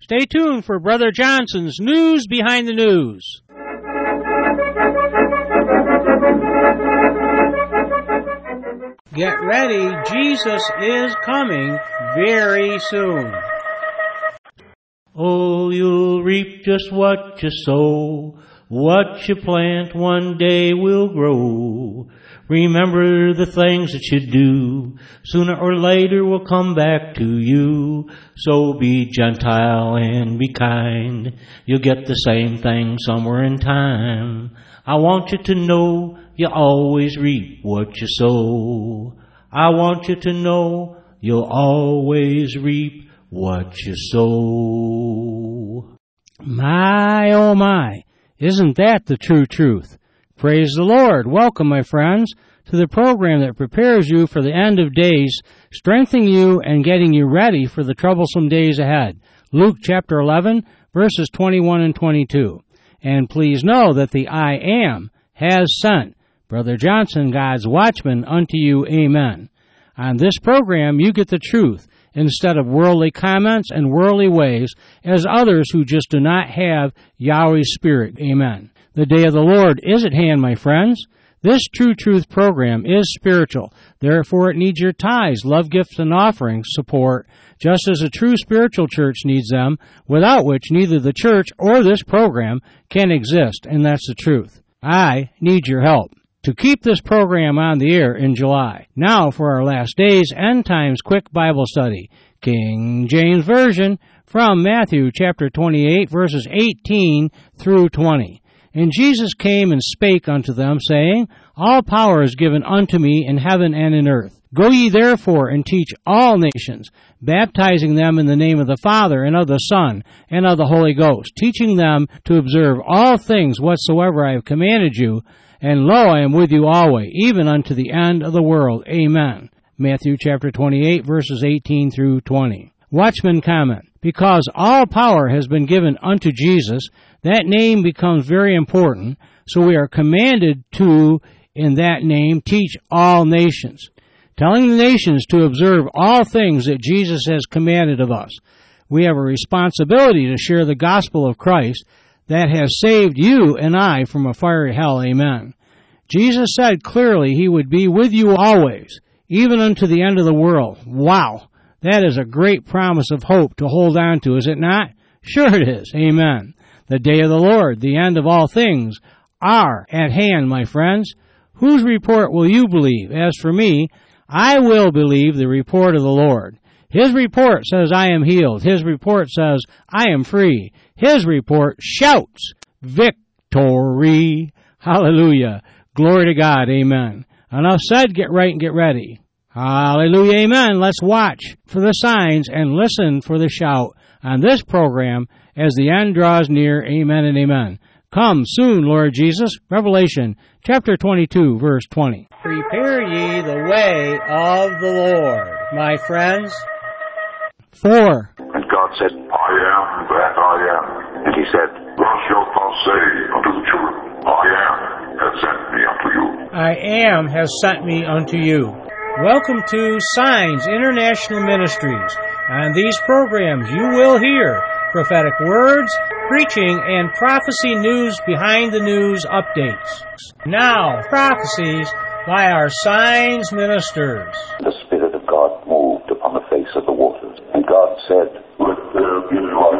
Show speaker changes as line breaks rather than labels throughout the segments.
Stay tuned for Brother Johnson's News Behind the News. Get ready, Jesus is coming very soon. Oh, you'll reap just what you sow. What you plant one day will grow. Remember the things that you do. Sooner or later will come back to you. So be gentle and be kind. You'll get the same thing somewhere in time. I want you to know you always reap what you sow. I want you to know you'll always reap what you sow. My, oh my, isn't that the true truth? Praise the Lord. Welcome, my friends, to the program that prepares you for the end of days, strengthening you and getting you ready for the troublesome days ahead. Luke chapter 11, verses 21 and 22. And please know that the I Am has sent Brother Johnson, God's watchman, unto you. Amen. On this program, you get the truth instead of worldly comments and worldly ways as others who just do not have Yahweh's Spirit. Amen. The day of the Lord is at hand, my friends. This True Truth program is spiritual. Therefore, it needs your tithes, love gifts, and offerings support, just as a true spiritual church needs them, without which neither the church or this program can exist, and that's the truth. I need your help to keep this program on the air in July. Now for our last days end times quick Bible study, King James Version, from Matthew chapter 28, verses 18 through 20. And Jesus came and spake unto them, saying, All power is given unto me in heaven and in earth. Go ye therefore and teach all nations, baptizing them in the name of the Father, and of the Son, and of the Holy Ghost, teaching them to observe all things whatsoever I have commanded you. And lo, I am with you always, even unto the end of the world. Amen. Matthew chapter 28, verses 18 through 20. Watchman comment. Because all power has been given unto Jesus, that name becomes very important, so we are commanded to, in that name, teach all nations, telling the nations to observe all things that Jesus has commanded of us. We have a responsibility to share the gospel of Christ that has saved you and I from a fiery hell. Amen. Jesus said clearly he would be with you always, even unto the end of the world. Wow, that is a great promise of hope to hold on to, is it not? Sure it is. Amen. The day of the Lord, the end of all things, are at hand, my friends. Whose report will you believe? As for me, I will believe the report of the Lord. His report says I am healed. His report says I am free. His report shouts victory. Hallelujah. Glory to God. Amen. Enough said. Get right and get ready. Hallelujah. Amen. Let's watch for the signs and listen for the shout on this program as the end draws near. Amen and amen. Come soon, Lord Jesus. Revelation chapter 22, verse 20. Prepare ye the way of the Lord, my friends. 4.
And God said, I am that I am. And he said, Thus shalt thou say unto the children, I am has sent me unto you.
I am has sent me unto you. Welcome to Signs International Ministries. On these programs you will hear prophetic words, preaching, and prophecy news behind the news updates. Now, prophecies by our Signs ministers.
The Spirit of God moved upon the face of the waters, and God said, Let there be light.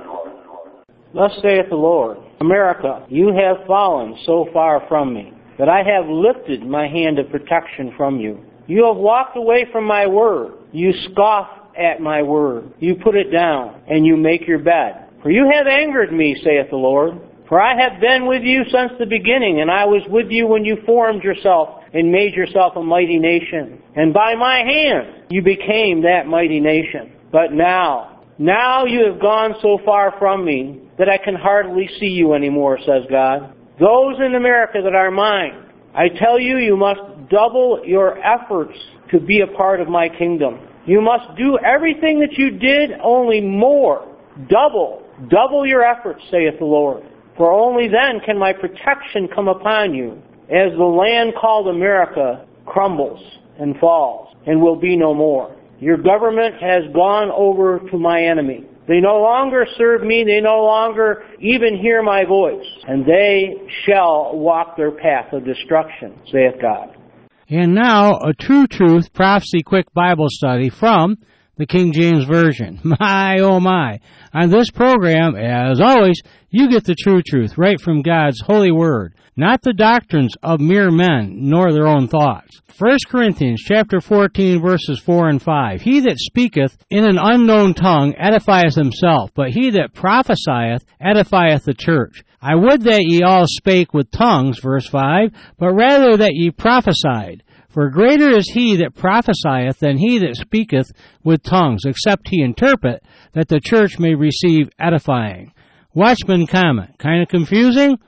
Thus saith the Lord, America, you have fallen so far from me, that I have lifted my hand of protection from you. You have walked away from my word. You scoff at my word. You put it down, and you make your bed. For you have angered me, saith the Lord. For I have been with you since the beginning, and I was with you when you formed yourself and made yourself a mighty nation. And by my hand you became that mighty nation. But now you have gone so far from me that I can hardly see you anymore, says God. Those in America that are mine, I tell you, you must double your efforts to be a part of my kingdom. You must do everything that you did, only more. Double your efforts, saith the Lord. For only then can my protection come upon you, as the land called America crumbles and falls, and will be no more. Your government has gone over to my enemy. They no longer serve me, they no longer even hear my voice, and they shall walk their path of destruction, saith God.
And now, a True Truth Prophecy Quick Bible Study from the King James Version. My, oh my. On this program, as always, you get the true truth right from God's holy word, not the doctrines of mere men, nor their own thoughts. 1 Corinthians chapter 14, verses 4 and 5. He that speaketh in an unknown tongue edifieth himself, but he that prophesieth edifieth the church. I would that ye all spake with tongues, verse 5, but rather that ye prophesied. For greater is he that prophesieth than he that speaketh with tongues, except he interpret, that the church may receive edifying. Watchman comment. Kind of confusing?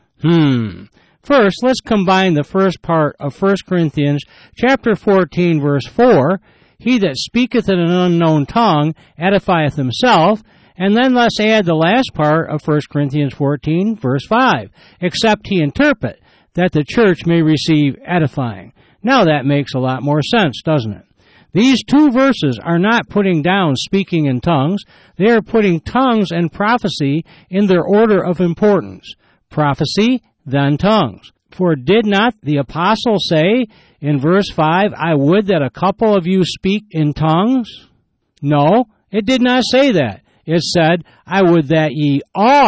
First, let's combine the first part of 1 Corinthians chapter 14, verse 4, he that speaketh in an unknown tongue edifieth himself, and then let's add the last part of 1 Corinthians 14, verse 5, except he interpret, that the church may receive edifying. Now that makes a lot more sense, doesn't it? These two verses are not putting down speaking in tongues. They are putting tongues and prophecy in their order of importance. Prophecy, then tongues. For did not the apostle say in verse 5, I would that a couple of you speak in tongues? No, it did not say that. It said, I would that ye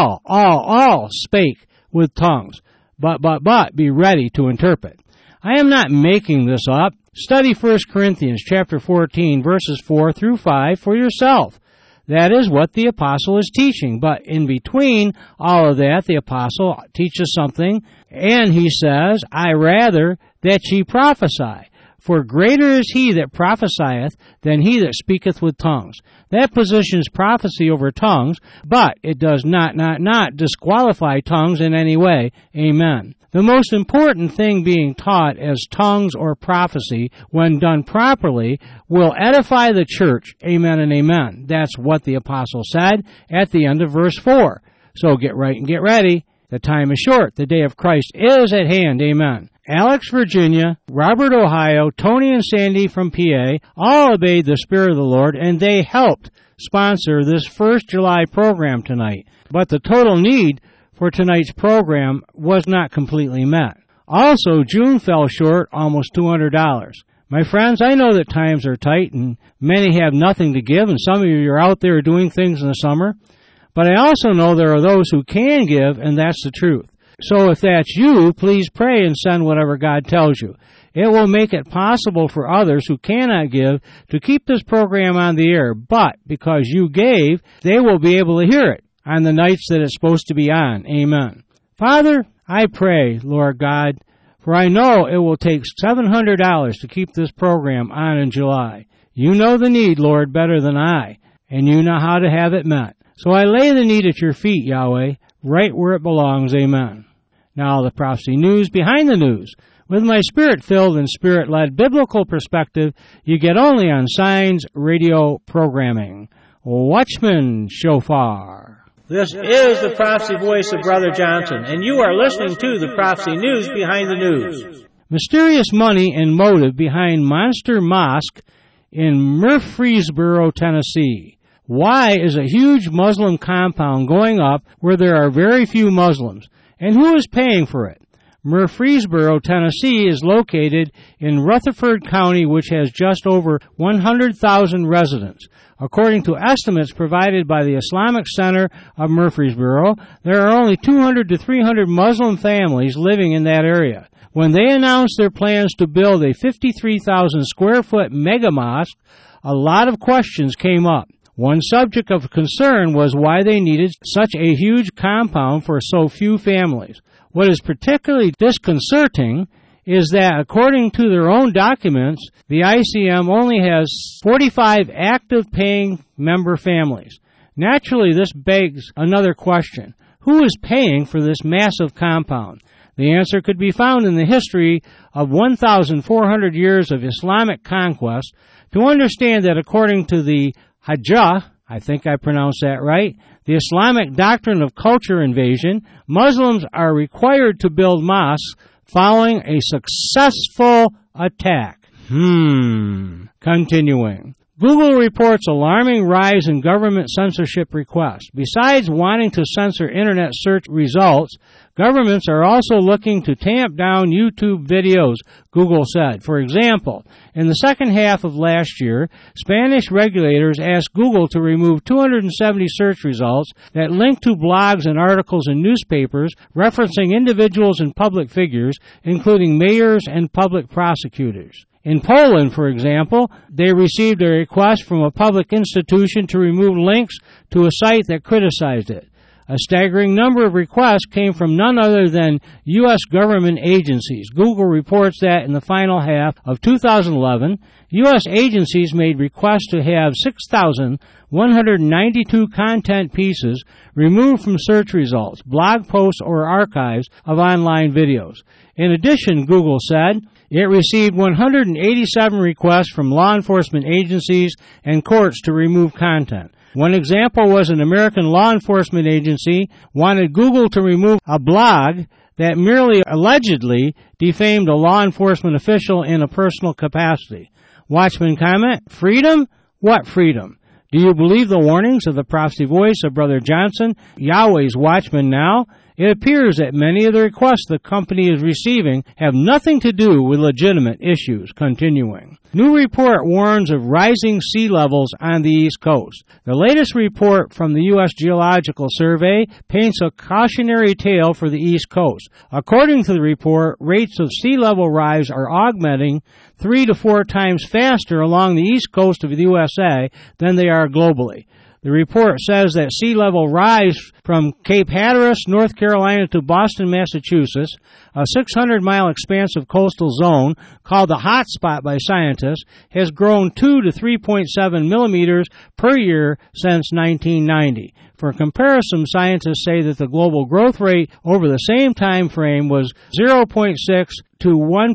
all spake with tongues, but be ready to interpret. I am not making this up. Study 1 Corinthians chapter 14, verses 4 through 5 for yourself. That is what the apostle is teaching. But in between all of that, the apostle teaches something, and he says, I rather that ye prophesy. For greater is he that prophesieth than he that speaketh with tongues. That positions prophecy over tongues, but it does not disqualify tongues in any way. Amen. The most important thing being taught as tongues or prophecy, when done properly, will edify the church. Amen and amen. That's what the apostle said at the end of verse 4. So get right and get ready. The time is short. The day of Christ is at hand. Amen. Alex, Virginia, Robert, Ohio, Tony and Sandy from PA all obeyed the Spirit of the Lord, and they helped sponsor this 1st July program tonight. But the total need for tonight's program was not completely met. Also, June fell short almost $200. My friends, I know that times are tight and many have nothing to give, and some of you are out there doing things in the summer. But I also know there are those who can give, and that's the truth. So if that's you, please pray and send whatever God tells you. It will make it possible for others who cannot give to keep this program on the air, but because you gave, they will be able to hear it on the nights that it's supposed to be on. Amen. Father, I pray, Lord God, for I know it will take $700 to keep this program on in July. You know the need, Lord, better than I, and you know how to have it met. So I lay the need at your feet, Yahweh, right where it belongs. Amen. Now the prophecy news behind the news. With my spirit-filled and spirit-led biblical perspective, you get only on Signs Radio programming. Watchman Shofar. This is the prophecy voice of Brother Johnson, and you are listening to the prophecy news behind the news. Mysterious money and motive behind Monster Mosque in Murfreesboro, Tennessee. Why is a huge Muslim compound going up where there are very few Muslims? And who is paying for it? Murfreesboro, Tennessee is located in Rutherford County, which has just over 100,000 residents. According to estimates provided by the Islamic Center of Murfreesboro, there are only 200 to 300 Muslim families living in that area. When they announced their plans to build a 53,000 square foot mega mosque, a lot of questions came up. One subject of concern was why they needed such a huge compound for so few families. What is particularly disconcerting is that, according to their own documents, the ICM only has 45 active paying member families. Naturally, this begs another question. Who is paying for this massive compound? The answer could be found in the history of 1,400 years of Islamic conquest to understand that according to the Hajjah, I think I pronounced that right, the Islamic doctrine of culture invasion, Muslims are required to build mosques following a successful attack. Continuing. Google reports alarming rise in government censorship requests. Besides wanting to censor Internet search results, governments are also looking to tamp down YouTube videos, Google said. For example, in the second half of last year, Spanish regulators asked Google to remove 270 search results that link to blogs and articles in newspapers referencing individuals and public figures, including mayors and public prosecutors. In Poland, for example, they received a request from a public institution to remove links to a site that criticized it. A staggering number of requests came from none other than U.S. government agencies. Google reports that in the final half of 2011, U.S. agencies made requests to have 6,192 content pieces removed from search results, blog posts, or archives of online videos. In addition, Google said, it received 187 requests from law enforcement agencies and courts to remove content. One example was an American law enforcement agency wanted Google to remove a blog that merely allegedly defamed a law enforcement official in a personal capacity. Watchman comment, freedom? What freedom? Do you believe the warnings of the prophecy voice of Brother Johnson, Yahweh's watchman now? It appears that many of the requests the company is receiving have nothing to do with legitimate issues. Continuing. New report warns of rising sea levels on the East Coast. The latest report from the U.S. Geological Survey paints a cautionary tale for the East Coast. According to the report, rates of sea level rise are augmenting 3 to 4 times faster along the East Coast of the USA than they are globally. The report says that sea level rise from Cape Hatteras, North Carolina to Boston, Massachusetts, a 600-mile expansive coastal zone called the hot spot by scientists, has grown 2 to 3.7 millimeters per year since 1990. For comparison, scientists say that the global growth rate over the same time frame was 0.6 to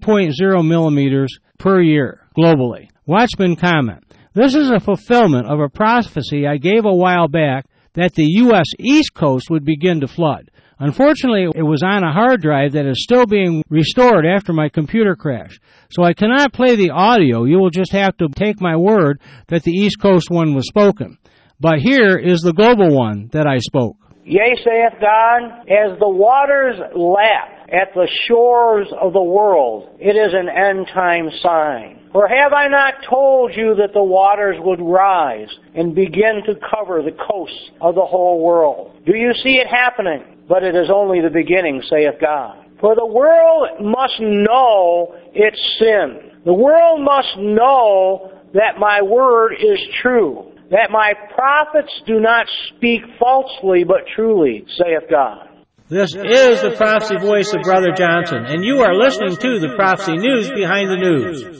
1.0 millimeters per year globally. Watchman comment. This is a fulfillment of a prophecy I gave a while back that the U.S. East Coast would begin to flood. Unfortunately, it was on a hard drive that is still being restored after my computer crash. So I cannot play the audio. You will just have to take my word that the East Coast one was spoken. But here is the global one that I spoke.
Yea, saith God, as the waters lap at the shores of the world, it is an end-time sign. For have I not told you that the waters would rise and begin to cover the coasts of the whole world? Do you see it happening? But it is only the beginning, saith God. For the world must know its sin. The world must know that my word is true, that my prophets do not speak falsely but truly, saith God.
This is the prophecy voice of Brother Johnson, and you are listening to the Prophecy News Behind the News.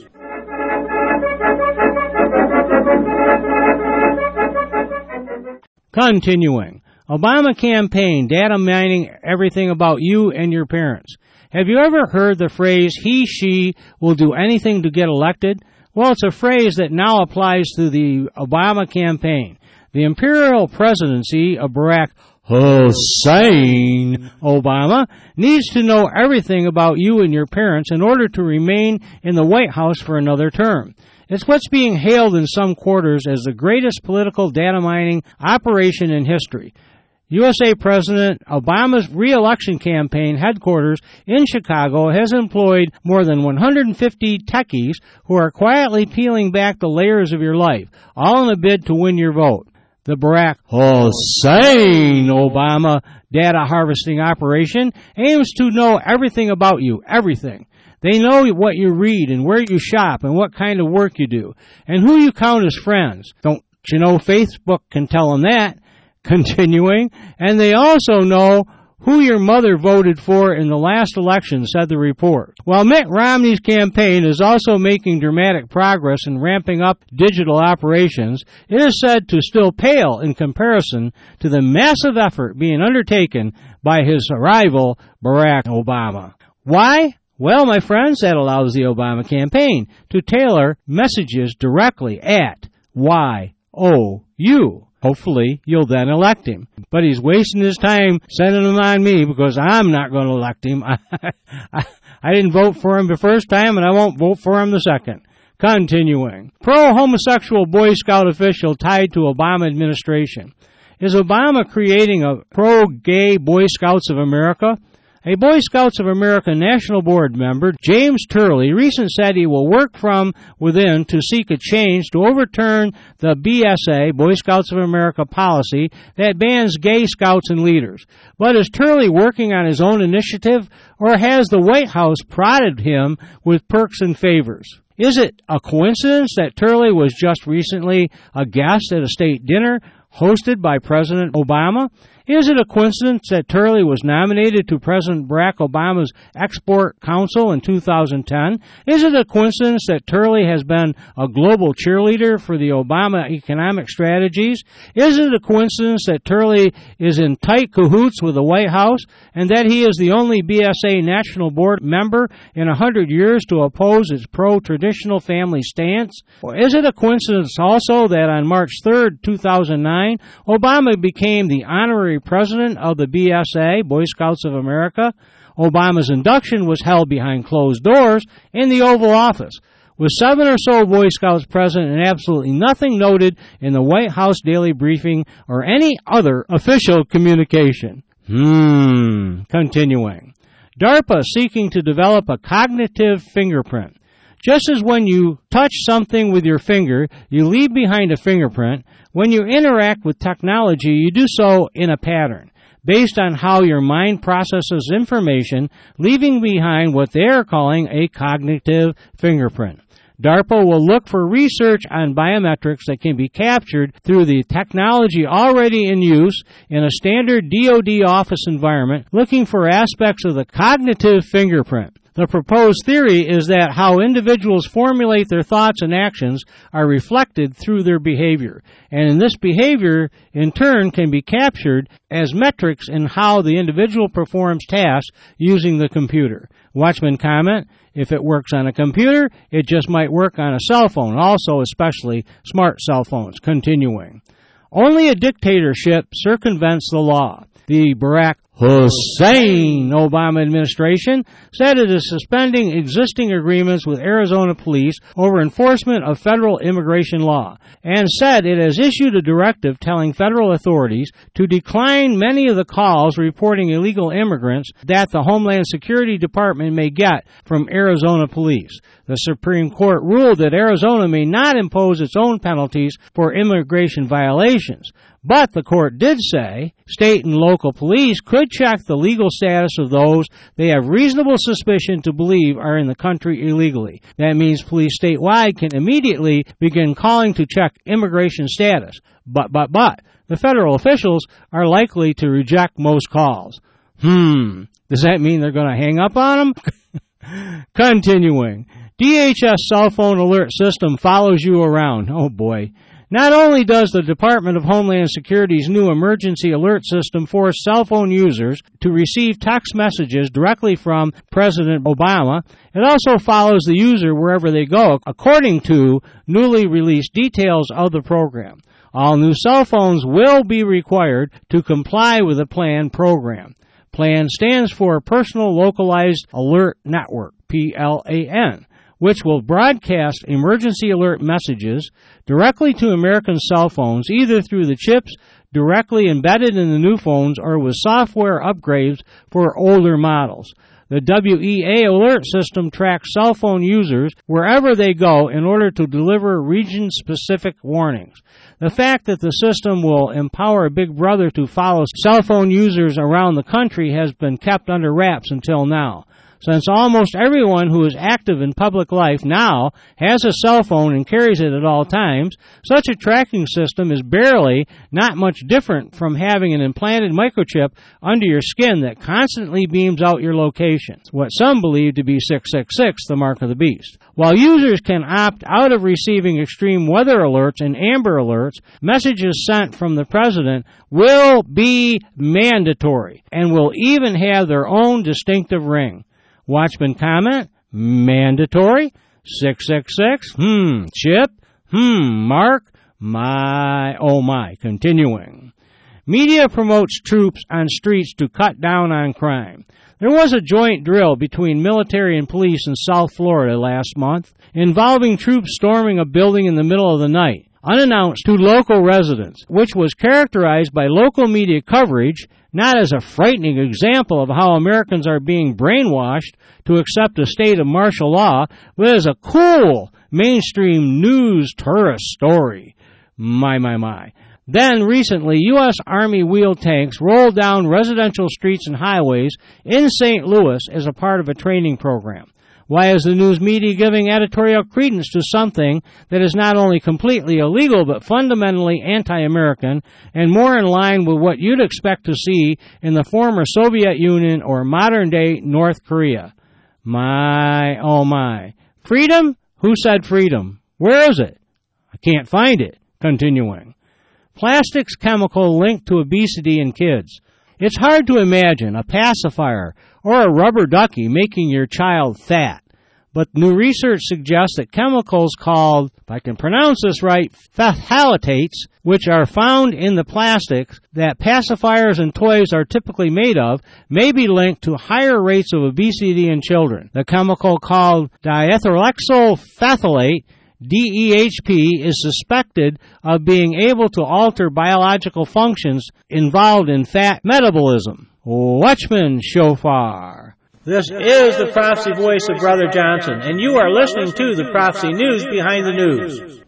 Continuing. Obama campaign, data mining everything about you and your parents. Have you ever heard the phrase, he, she will do anything to get elected? Well, it's a phrase that now applies to the Obama campaign. The imperial presidency of Barack Hussein Obama needs to know everything about you and your parents in order to remain in the White House for another term. It's what's being hailed in some quarters as the greatest political data mining operation in history. USA President Obama's re-election campaign headquarters in Chicago has employed more than 150 techies who are quietly peeling back the layers of your life, all in a bid to win your vote. The Barack Hussein Obama data harvesting operation aims to know everything about you, everything. They know what you read and where you shop and what kind of work you do and who you count as friends. Don't you know Facebook can tell them that? Continuing, and they also know who your mother voted for in the last election, said the report. While Mitt Romney's campaign is also making dramatic progress in ramping up digital operations, it is said to still pale in comparison to the massive effort being undertaken by his rival, Barack Obama. Why? Well, my friends, that allows the Obama campaign to tailor messages directly at YOU. Hopefully, you'll then elect him. But he's wasting his time sending them on me because I'm not going to elect him. I didn't vote for him the first time, and I won't vote for him the second. Continuing. Pro-homosexual Boy Scout official tied to Obama administration. Is Obama creating a pro-gay Boy Scouts of America? A Boy Scouts of America National Board member, James Turley, recently said he will work from within to seek a change to overturn the BSA, Boy Scouts of America policy that bans gay scouts and leaders. But is Turley working on his own initiative, or has the White House prodded him with perks and favors? Is it a coincidence that Turley was just recently a guest at a state dinner hosted by President Obama? Is it a coincidence that Turley was nominated to President Barack Obama's Export Council in 2010? Is it a coincidence that Turley has been a global cheerleader for the Obama economic strategies? Is it a coincidence that Turley is in tight cahoots with the White House and that he is the only BSA National Board member in 100 years to oppose its pro-traditional family stance? Or is it a coincidence also that on March 3, 2009, Obama became the honorary president of the BSA, Boy Scouts of America? Obama's induction was held behind closed doors in the Oval Office, with 7 or so Boy Scouts present and absolutely nothing noted in the White House daily briefing or any other official communication. Continuing. DARPA seeking to develop a cognitive fingerprint. Just as when you touch something with your finger, you leave behind a fingerprint, when you interact with technology, you do so in a pattern, based on how your mind processes information, leaving behind what they are calling a cognitive fingerprint. DARPA will look for research on biometrics that can be captured through the technology already in use in a standard DoD office environment, looking for aspects of the cognitive fingerprint. The proposed theory is that how individuals formulate their thoughts and actions are reflected through their behavior, and this behavior, in turn, can be captured as metrics in how the individual performs tasks using the computer. Watchman comment, if it works on a computer, it just might work on a cell phone, also especially smart cell phones. Continuing. Only a dictatorship circumvents the law. The Barack Hussein Obama administration said it is suspending existing agreements with Arizona police over enforcement of federal immigration law, and said it has issued a directive telling federal authorities to decline many of the calls reporting illegal immigrants that the Homeland Security Department may get from Arizona police. The Supreme Court ruled that Arizona may not impose its own penalties for immigration violations. But the court did say state and local police could check the legal status of those they have reasonable suspicion to believe are in the country illegally. That means police statewide can immediately begin calling to check immigration status. But, the federal officials are likely to reject most calls. Does that mean they're going to hang up on them? Continuing. DHS cell phone alert system follows you around. Oh boy. Not only does the Department of Homeland Security's new emergency alert system force cell phone users to receive text messages directly from President Obama, it also follows the user wherever they go, according to newly released details of the program. All new cell phones will be required to comply with the PLAN program. PLAN stands for Personal Localized Alert Network, PLAN, which will broadcast emergency alert messages directly to American cell phones, either through the chips directly embedded in the new phones or with software upgrades for older models. The WEA alert system tracks cell phone users wherever they go in order to deliver region-specific warnings. The fact that the system will empower Big Brother to follow cell phone users around the country has been kept under wraps until now. Since almost everyone who is active in public life now has a cell phone and carries it at all times, such a tracking system is barely not much different from having an implanted microchip under your skin that constantly beams out your location, what some believe to be 666, the mark of the beast. While users can opt out of receiving extreme weather alerts and amber alerts, messages sent from the president will be mandatory and will even have their own distinctive ring. Watchman comment, mandatory, 666, chip, mark, my, oh my. Continuing. Media promotes troops on streets to cut down on crime. There was a joint drill between military and police in South Florida last month involving troops storming a building in the middle of the night, unannounced to local residents, which was characterized by local media coverage not as a frightening example of how Americans are being brainwashed to accept a state of martial law, but as a cool mainstream news tourist story. My. Then, recently, U.S. Army wheeled tanks rolled down residential streets and highways in St. Louis as a part of a training program. Why is the news media giving editorial credence to something that is not only completely illegal but fundamentally anti-American and more in line with what you'd expect to see in the former Soviet Union or modern-day North Korea? My, oh my. Freedom? Who said freedom? Where is it? I can't find it. Continuing. Plastics chemical linked to obesity in kids. It's hard to imagine a pacifier or a rubber ducky making your child fat. But new research suggests that chemicals called, if I can pronounce this right, phthalates, which are found in the plastics that pacifiers and toys are typically made of, may be linked to higher rates of obesity in children. The chemical called diethylxyl phthalate, DEHP, is suspected of being able to alter biological functions involved in fat metabolism. Watchman Shofar. This is the prophecy voice of Brother Johnson, and you are listening to the Prophecy News Behind the News.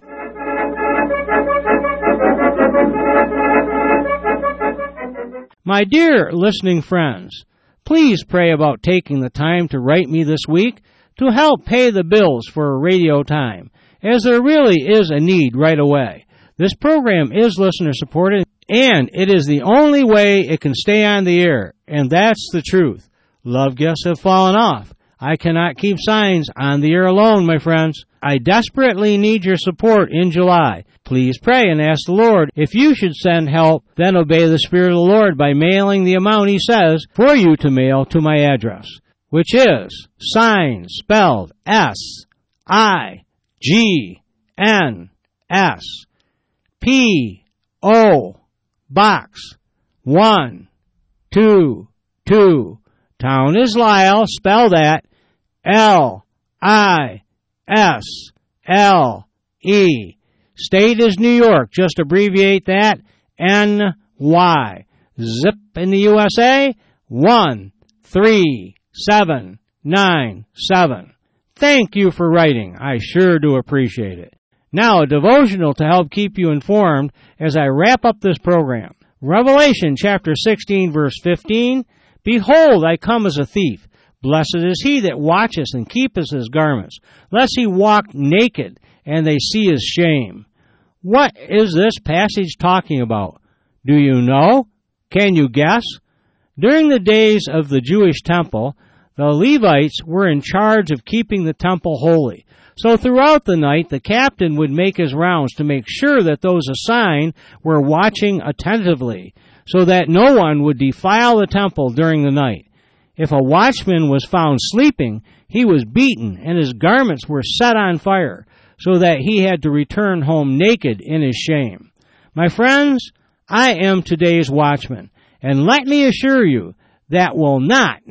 My dear listening friends, please pray about taking the time to write me this week to help pay the bills for radio time, as there really is a need right away. This program is listener-supported, and it is the only way it can stay on the air, and that's the truth. Love gifts have fallen off. I cannot keep signs on the air alone, my friends. I desperately need your support in July. Please pray and ask the Lord if you should send help, then obey the Spirit of the Lord by mailing the amount He says for you to mail to my address, which is signs spelled S-I-G-N-S P-O Box 122. Town is Lisle, spell that L-I-S-L-E. State is New York, just abbreviate that, N-Y. Zip in the USA, 13797. Thank you for writing. I sure do appreciate it. Now, a devotional to help keep you informed as I wrap up this program. Revelation chapter 16, verse 15. Behold, I come as a thief. Blessed is he that watcheth and keepeth his garments, lest he walk naked, and they see his shame. What is this passage talking about? Do you know? Can you guess? During the days of the Jewish temple, the Levites were in charge of keeping the temple holy. So throughout the night, the captain would make his rounds to make sure that those assigned were watching attentively, so that no one would defile the temple during the night. If a watchman was found sleeping, he was beaten, and his garments were set on fire, so that he had to return home naked in his shame. My friends, I am today's watchman, and let me assure you, that will not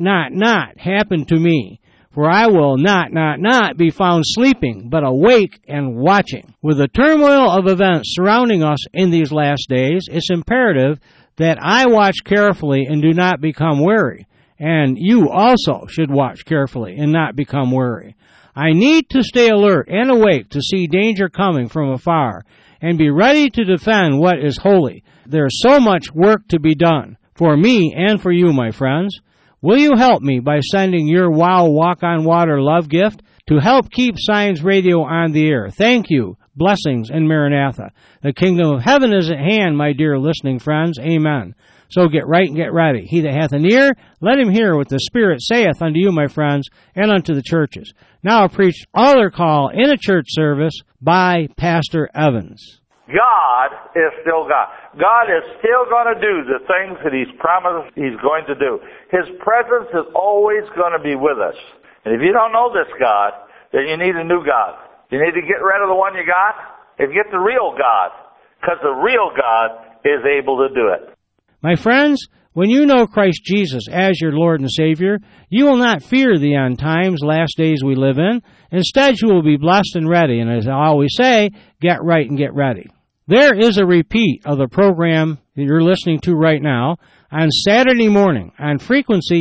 happen to me, for I will not be found sleeping, but awake and watching. With the turmoil of events surrounding us in these last days, it's imperative that I watch carefully and do not become weary. And you also should watch carefully and not become weary. I need to stay alert and awake to see danger coming from afar and be ready to defend what is holy. There's so much work to be done for me and for you, my friends. Will you help me by sending your WOW Walk on Water love gift to help keep Science Radio on the air? Thank you. Blessings and Maranatha. The kingdom of heaven is at hand, my dear listening friends. Amen. So get right and get ready. He that hath an ear, let him hear what the Spirit saith unto you, my friends, and unto the churches. Now I preach altar call in a church service by Pastor Evans.
God is still God. God is still going to do the things that He's promised He's going to do. His presence is always going to be with us. And if you don't know this God, then you need a new God. You need to get rid of the one you got and get the real God, because the real God is able to do it.
My friends, when you know Christ Jesus as your Lord and Savior, you will not fear the end times, last days we live in. Instead, you will be blessed and ready. And as I always say, get right and get ready. There is a repeat of the program that you're listening to right now on Saturday morning on frequency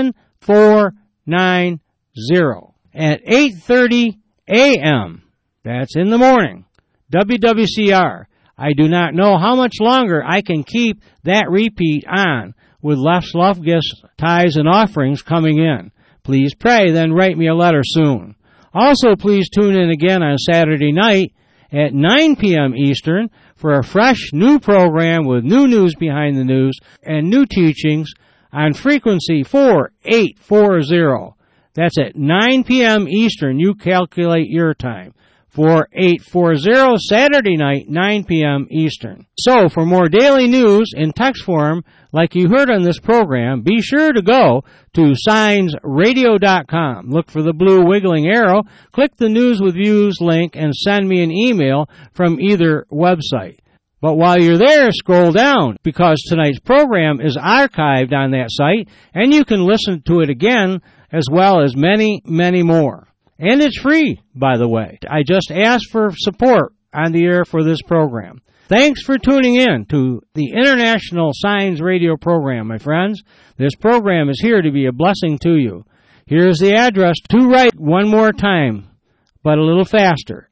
7490 at 8:30 a.m. That's in the morning. WWCR. I do not know how much longer I can keep that repeat on with less love gifts, tithes, and offerings coming in. Please pray, then write me a letter soon. Also, please tune in again on Saturday night at 9 p.m. Eastern for a fresh new program with new news behind the news and new teachings on frequency 4840. That's at 9 p.m. Eastern. You calculate your time. 4840 Saturday night, 9 p.m. Eastern. So, for more daily news in text form, like you heard on this program, be sure to go to signsradio.com. Look for the blue wiggling arrow, click the News with Views link, and send me an email from either website. But while you're there, scroll down, because tonight's program is archived on that site, and you can listen to it again, as well as many, many more. And it's free, by the way. I just asked for support on the air for this program. Thanks for tuning in to the International Signs Radio program, my friends. This program is here to be a blessing to you. Here's the address to write one more time, but a little faster.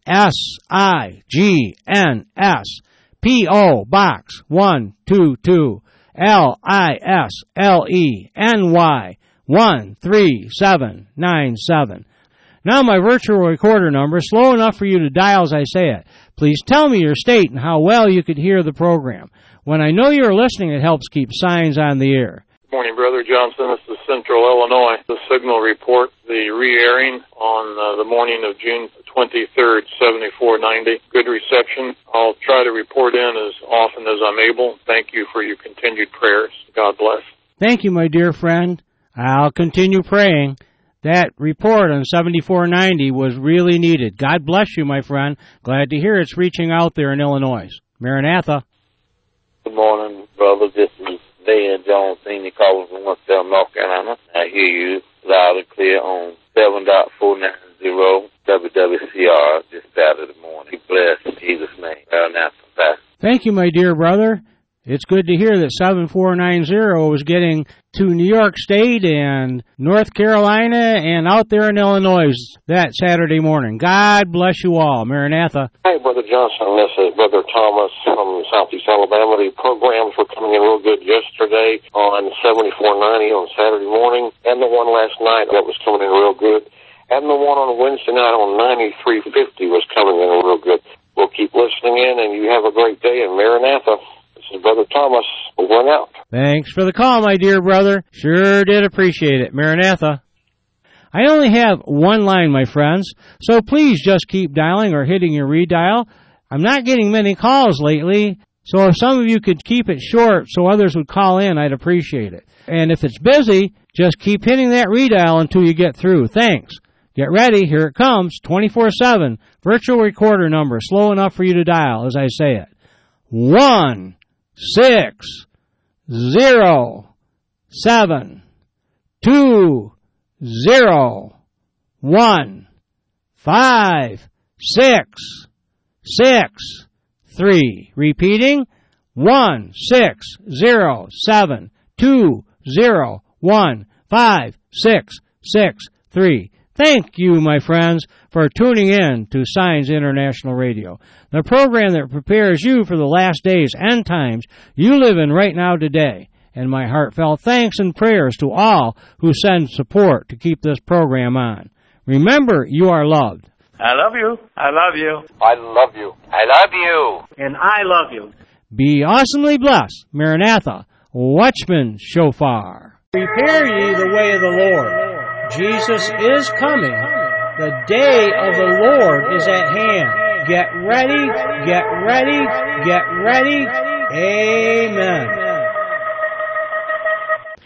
SIGNS, P.O. Box 122, LISLENY 13797. Now my virtual recorder number is slow enough for you to dial as I say it. Please tell me your state and how well you could hear the program. When I know you're listening, it helps keep Signs on the air.
Good morning, Brother Johnson. This is Central Illinois. The Signal report, the re-airing on the morning of June 23rd, 7490. Good reception. I'll try to report in as often as I'm able. Thank you for your continued prayers. God bless.
Thank you, my dear friend. I'll continue praying. That report on 7490 was really needed. God bless you, my friend. Glad to hear it's reaching out there in Illinois. Maranatha.
Good morning, brother. This is Dan Jones, Senior calling from Winston, North Carolina. I hear you loud and clear on 7.490 WWCR this Saturday morning. Be blessed in Jesus' name. Maranatha.
Thank you, my dear brother. It's good to hear that 7490 was getting to New York State and North Carolina and out there in Illinois that Saturday morning. God bless you all. Maranatha.
Hey, Brother Johnson. This is Brother Thomas from Southeast Alabama. The programs were coming in real good yesterday on 7490 on Saturday morning, and the one last night that was coming in real good, and the one on Wednesday night on 9350 was coming in real good. We'll keep listening in, and you have a great day, and Maranatha. This is Brother Thomas. Over and out.
Thanks for the call, my dear brother. Sure did appreciate it. Maranatha. I only have one line, my friends, so please just keep dialing or hitting your redial. I'm not getting many calls lately, so if some of you could keep it short so others would call in, I'd appreciate it. And if it's busy, just keep hitting that redial until you get through. Thanks. Get ready. Here it comes. 24/7. Virtual recorder number. Slow enough for you to dial as I say it. 1-607-201-5663. Repeating, 1-607-201-5663. Thank you, my friends, for tuning in to Signs International Radio, the program that prepares you for the last days and times you live in right now today. And my heartfelt thanks and prayers to all who send support to keep this program on. Remember, you are loved.
I love you. I love you.
I love you. I love you.
And I love you.
Be awesomely blessed. Maranatha, Watchman Shofar. Prepare ye the way of the Lord. Jesus is coming. The day of the Lord is at hand. Get ready, get ready, get ready. Amen.